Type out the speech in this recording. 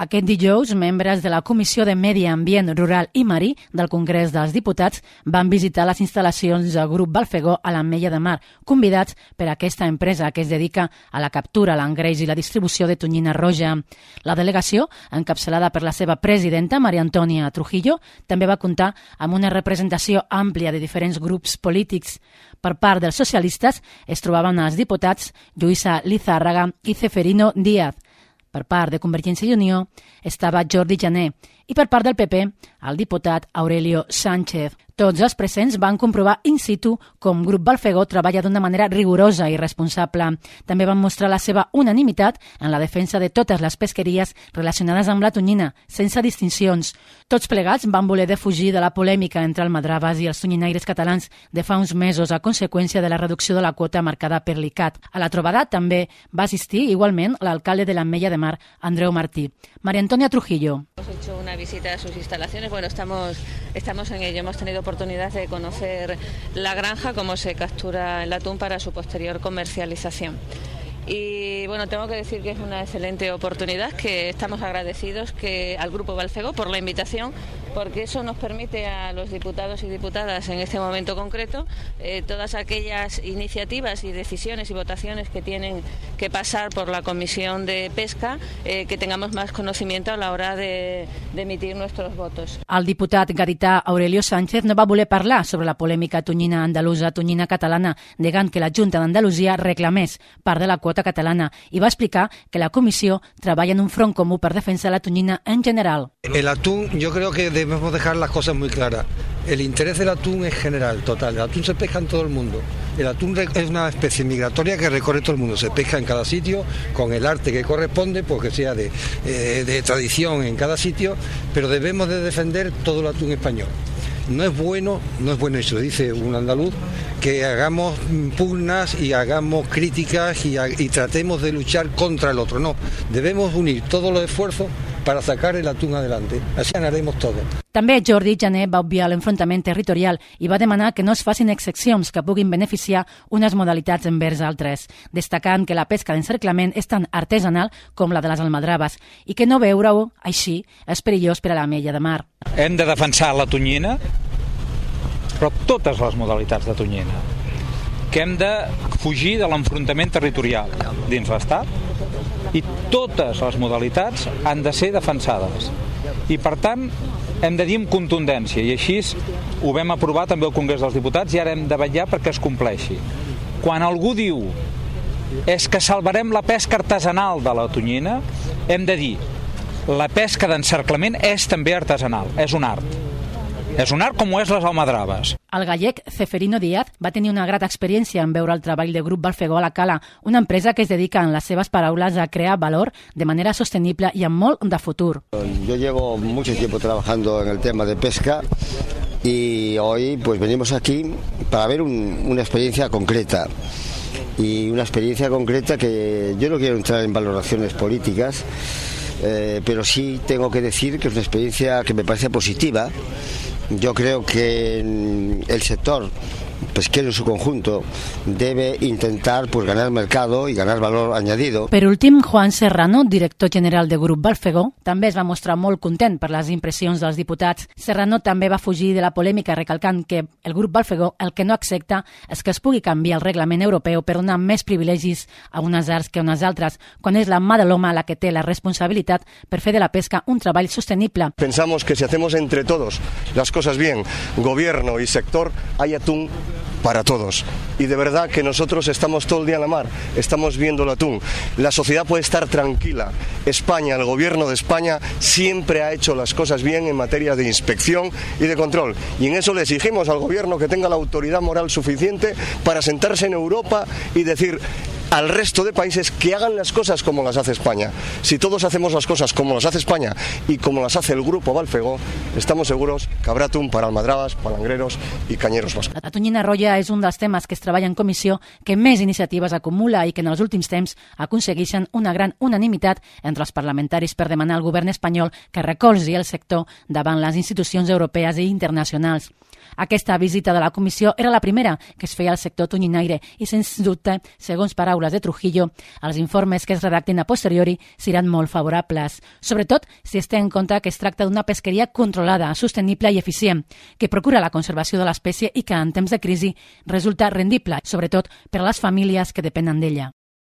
Aquest dijous, membres de la Comissió de Medi Ambient Rural i Marí del Congrés dels Diputats van visitar les instal·lacions del grup Balfegó a l'Ametlla de Mar, convidats per aquesta empresa que es dedica a la captura, l'engreix i la distribució de tonyina roja. La delegació, encapçalada per la seva presidenta, Maria Antònia Trujillo, també va comptar amb una representació àmplia de diferents grups polítics. Per part dels socialistes es trobaven els diputats Lluïsa Lizárraga i Ceferino Díaz. Per part de Convergència i Unió estava Jordi Jané i per part del PP el diputat Aurelio Sánchez. Tots els presents van comprovar in situ com Grup Balfegó treballa d'una manera rigorosa i responsable. També van mostrar la seva unanimitat en la defensa de totes les pesqueries relacionades amb la tonyina, sense distincions. Tots plegats van voler defugir de la polèmica entre almadraves i els tonyinaires catalans de fa uns mesos a conseqüència de la reducció de la quota marcada per l'ICAT. A la trobada també va assistir igualment l'alcalde de l'Ametlla de Mar, Andreu Martí. María Antònia Trujillo. Hemos hecho una visita a sus instalaciones. Bueno, estamos en ello. Hemos tenido oportunidad de conocer la granja, cómo se captura el atún para su posterior comercialización. Y bueno, tengo que decir que es una excelente oportunidad, que estamos agradecidos al Grupo Balfegó por la invitación, porque eso nos permite a los diputados y diputadas en este momento concreto todas aquellas iniciativas y decisiones y votaciones que tienen que pasar por la Comisión de Pesca, que tengamos más conocimiento a la hora de emitir nuestros votos. El diputat gadità Aurelio Sánchez no va voler parlar sobre la polèmica tonyina andalusa, tonyina catalana, negant que la Junta d'Andalusia reclamés part de la quota catalana i va explicar que la comissió treballa en un front comú per defensar la tonyina en general. El atún, yo creo que debemos dejar las cosas muy claras. El interés del atún es general, total. El atún se pesca en todo el mundo. El atún es una especie migratoria que recorre todo el mundo. Se pesca en cada sitio con el arte que corresponde, porque sea de tradición en cada sitio, pero debemos de defender todo el atún español. No es bueno, y se lo dice un andaluz, que hagamos pugnas y hagamos críticas y tratemos de luchar contra el otro. No, debemos unir todos los esfuerzos para sacar el atún adelante. Así ganaremos todo. També Jordi Jané va obviar l'enfrontament territorial i va demanar que no es facin excepcions que puguin beneficiar unes modalitats envers altres, destacant que la pesca d'encerclament és tan artesanal com la de les almadraves i que no veure-ho així és perillós per a l'Ametlla de Mar. Hem de defensar la tonyina, però totes les modalitats de tonyina, que hem de fugir de l'enfrontament territorial dins l'Estat i totes les modalitats han de ser defensades. I per tant hem de dir amb contundència, i així ho vam aprovar també al Congrés dels Diputats i ara hem de vetllar perquè es compleixi. Quan algú diu és que salvarem la pesca artesanal de la tonyina, hem de dir la pesca d'encerclament és també artesanal, és un art. És un art com ho és les almadraves. El gallec Ceferino Díaz va tenir una grata experiència en veure el treball del Grup Balfegó a la Cala, una empresa que es dedica, en les seves paraules, a crear valor de manera sostenible i amb molt de futur. Yo llevo mucho tiempo trabajando en el tema de pesca y hoy pues venimos aquí para ver una experiencia concreta. Y una experiencia concreta que yo no quiero entrar en valoraciones políticas, pero sí tengo que decir que es una experiencia que me parece positiva. Yo creo que el sector pesquero en su conjunto debe intentar pues ganar mercado y ganar valor añadido. Per últim, Juan Serrano, director general de Grup Balfegó, també es va mostrar molt content per les impressions dels diputats. Serrano també va fugir de la polèmica recalcant que el Grup Balfegó el que no accepta és que es pugui canviar el reglament europeu per donar més privilegis a unes arts que a unes altres, quan és la mà de l'home la que té la responsabilitat per fer de la pesca un treball sostenible. Pensamos que si hacemos entre todos las cosas bien, gobierno y sector, hay atún para todos. Y de verdad que nosotros estamos todo el día en la mar, estamos viendo el atún. La sociedad puede estar tranquila. España, el gobierno de España, siempre ha hecho las cosas bien en materia de inspección y de control. Y en eso le exigimos al gobierno que tenga la autoridad moral suficiente para sentarse en Europa y decir al resto de países que hagan las cosas como las hace España. Si todos hacemos las cosas como las hace España y como las hace el Grupo Balfegó, estamos seguros que habrá atún para almadrabas, palangreros i canyeros vascos. La tonyina roja és un dels temes que es treballa en comissió, que més iniciatives acumula i que en els últims temps aconsegueixen una gran unanimitat entre els parlamentaris per demanar al govern espanyol que recolzi el sector davant les institucions europees i internacionals. Aquesta visita de la comissió era la primera que es feia al sector tonyinaire i, sens dubte, segons paraules paraules de Trujillo, els informes que es redactin a posteriori seran molt favorables, sobretot si es té en compte que es tracta d'una pesqueria controlada, sostenible i eficient, que procura la conservació de l'espècie i que en temps de crisi resulta rendible, sobretot per a les famílies que depenen d'ella.